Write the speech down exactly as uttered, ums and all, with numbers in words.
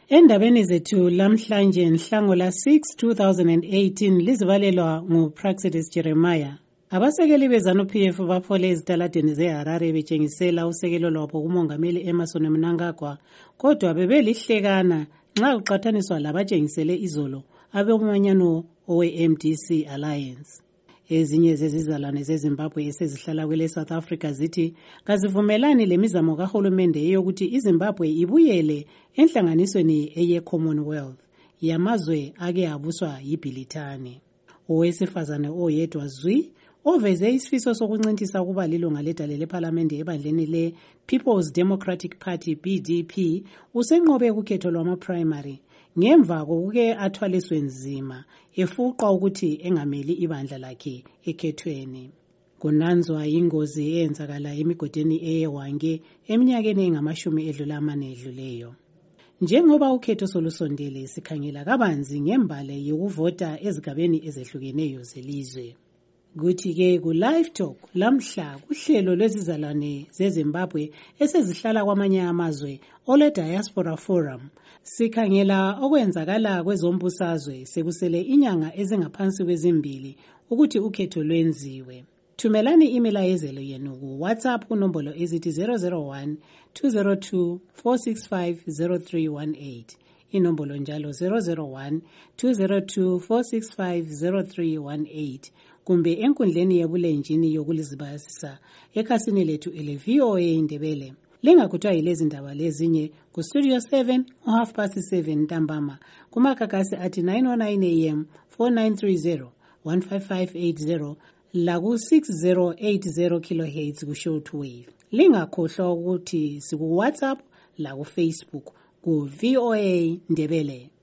Endabeni zethu lamhlanje nhlango la six two thousand eighteen lizibalelwa nguPraxedis Jeremiah. Abasekeli beZANU-P F baphole ezitaladeni zeHarare betshengisela usekelo lwabo kumongameli Emmerson Mnangagwa, kodwa bebelihlekana nxa kuqathaniswa labatshengisele izolo abomanyano owe-M D C Alliance. Ezinye zezizalwane zeZimbabwe esezihlala kwele South Africa zithi kazivumelani lemizamo kahulumende yokuthi iZimbabwe ibuyele enhlanganisweni eye-Commonwealth yamazwe ake abuswa yiBhilithani. Owesifazane oyedwa zwi oveze isifiso sokuncintisa ukuba lilunga ledale lephalamende ebandleni le-People's Democratic Party P D P usenqobe ukhetho lwama-primary ngemva kokuke athwaliswe nzima efuqwa ukuthi engameli ibandla lakhe ekhethweni. Kunanzwa ingozi eyenzakala emigodini eyeWange eminyakeni engamashumi edlula amane edluleyo. Njengoba ukhetho solusondele sikhangela kabanzi ngembale yokuvota ezigabeni ezehlukeneyo zelizwe. Kuthi-ke ku-Live Talk lamhla kuhlelo lwezizalwane zeZimbabwe esezihlala kwamanye amazwe ole Diaspora Forum sikhangela okwenzakala kwezombusazwe sekusele inyanga ezingaphansi kwezimbili ukuthi ukhetho lwenziwe. Thumelani imilayezelo yenu ku WhatsApp kunombolo ezithi zero zero one two zero two four six five zero three one eight. Inombolo njalo zero zero one two zero two four six five zero three one eight. Kumbe enkundleni yebulenjini yokulizibasisa ekhasini lethu ele V O A Indebele. Lingakuthiwa yilezi ndaba lezinye ku Studio seven o half past seven ntambama kumakakasi athi nine oh nine A M four nine three zero one five five eight zero la ku six zero eight zero kilohertz ku shortwave. Lingakhohlwa ukuthi siku WhatsApp la ku Facebook ku V O A Indebele.